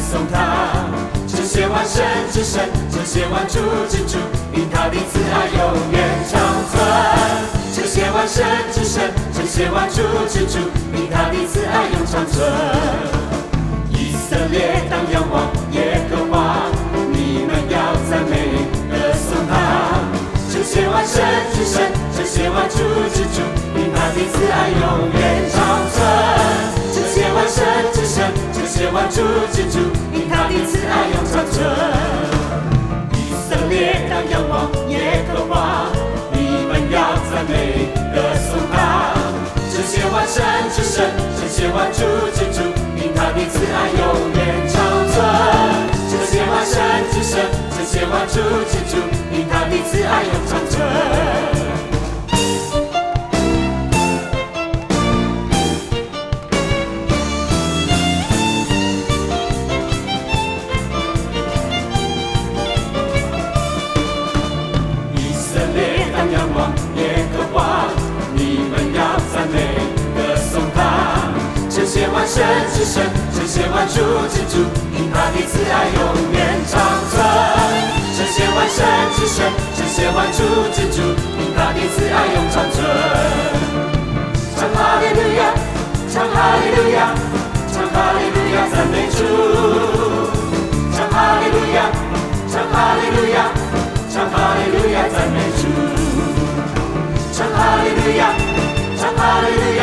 颂他。这些万神之神，这些万主之主，因他的慈爱永远长存。这些万神之神，这些万主之主，因他的慈爱永长存。以色列当仰望耶和华，你们要赞美歌颂他。这些万神之神，这些万主之主，因他的慈爱永远长存。这些万神之神，这些万主之主，因他的慈爱永长存。以色列当仰望耶和华，你们要赞美歌颂他。这些万神之神，这些万主之主，因他的慈爱永远长存。这些万神之神，这些万主之主，因他的慈爱永长存。这些万神之神，这些万主之主，因他的慈爱永远长存。这些万神之神，这些万主之主，因他的慈爱永长存。唱哈利路亚，唱哈利路亚，唱哈利路亚，赞美主。唱哈利路亚，唱哈利路亚，唱哈利路亚，赞美主。唱哈利路亚，唱哈利路亚。